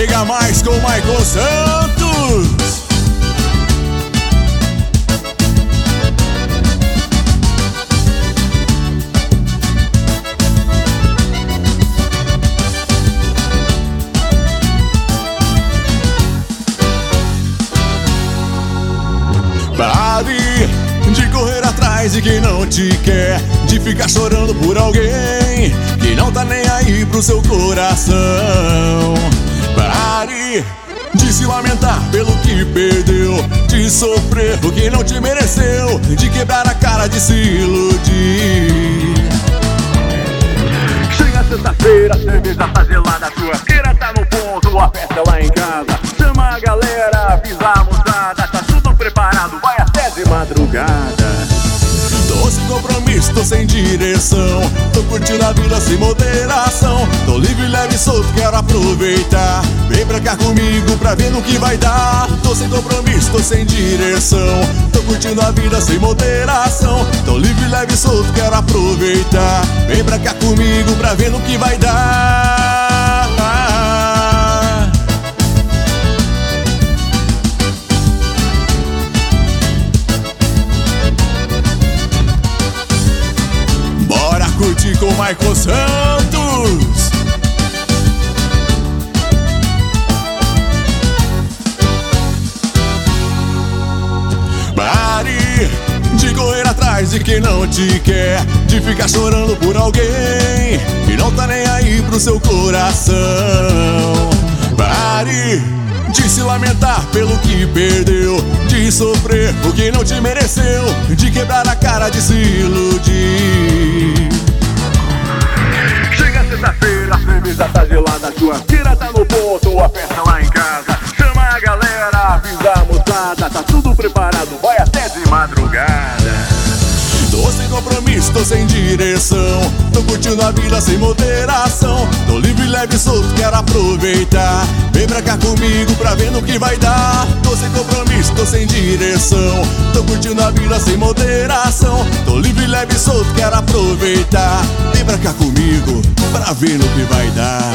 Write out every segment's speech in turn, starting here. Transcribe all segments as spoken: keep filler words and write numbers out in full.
Chega mais com Michael Santos. Pare de correr atrás de quem não te quer, de ficar chorando por alguém que não tá nem aí pro seu coração. Pare de se lamentar pelo que perdeu, de sofrer por quem não te mereceu, de quebrar a cara, de se iludir. Chega sexta-feira, a cerveja tá gelada, a churrasqueira tá no ponto, a festa lá em casa. Chama a galera, avisa a moçada, tá tudo preparado, vai até de madrugada. Tô sem compromisso, tô sem direção, tô curtindo a vida sem moderação. Tô livre, leve e solto, quero aproveitar. Vem pra cá comigo pra ver no que vai dar. Tô sem compromisso, tô sem direção, tô curtindo a vida sem moderação. Tô livre, leve e solto, quero aproveitar. Vem pra cá comigo pra ver no que vai dar. Curtir com Michael Santos. Pare de correr atrás de quem não te quer, de ficar chorando por alguém que não tá nem aí pro seu coração. Pare de se lamentar pelo que perdeu, de sofrer por quem não te mereceu, de quebrar a cara, de se iludir. Chega sexta-feira, a cerveja tá gelada, a churrasqueira tá no ponto, a festa lá em casa. Chama a galera, avisa a moçada, tá tudo preparado, vai até de madrugada. Tô sem compromisso, tô sem direção, tô curtindo a vida sem moderação. Tô livre, leve e solto, quero aproveitar. Vem pra cá comigo pra ver no que vai dar. Tô sem compromisso, tô sem direção, tô curtindo a vida sem moderação. Tô livre, leve e solto, quero aproveitar. Vem pra cá comigo pra ver no que vai dar.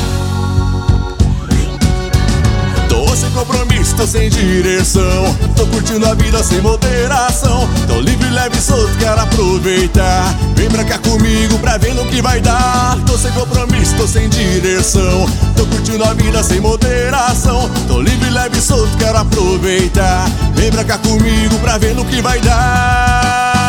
Tô sem compromisso, tô sem direção, tô curtindo a vida sem moderação. Tô livre, leve e solto, quero aproveitar. Vem pra cá comigo pra ver no que vai dar. Tô sem compromisso, tô sem direção, tô curtindo a vida sem moderação. Tô livre, leve e solto, quero aproveitar. Vem pra cá comigo pra ver no que vai dar.